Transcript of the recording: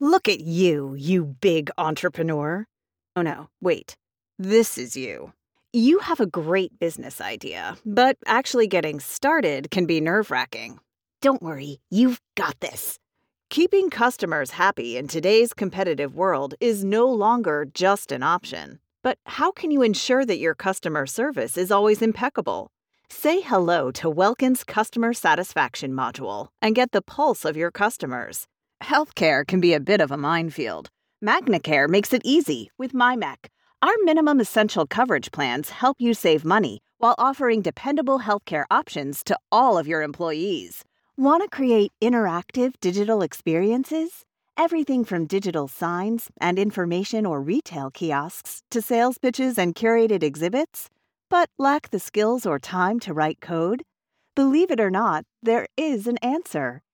Look at you, you big entrepreneur. Oh no, wait. This is you. You have a great business idea, but actually getting started can be nerve-wracking. Don't worry, you've got this. Keeping customers happy in today's competitive world is no longer just an option. But how can you ensure that your customer service is always impeccable? Say hello to Welkin's Customer Satisfaction Module and get the pulse of your customers. Healthcare can be a bit of a minefield. MagnaCare makes it easy with MyMac. Our minimum essential coverage plans help you save money while offering dependable healthcare options to all of your employees. Want to create interactive digital experiences? Everything from digital signs and information or retail kiosks to sales pitches and curated exhibits? But lack the skills or time to write code? Believe it or not, there is an answer.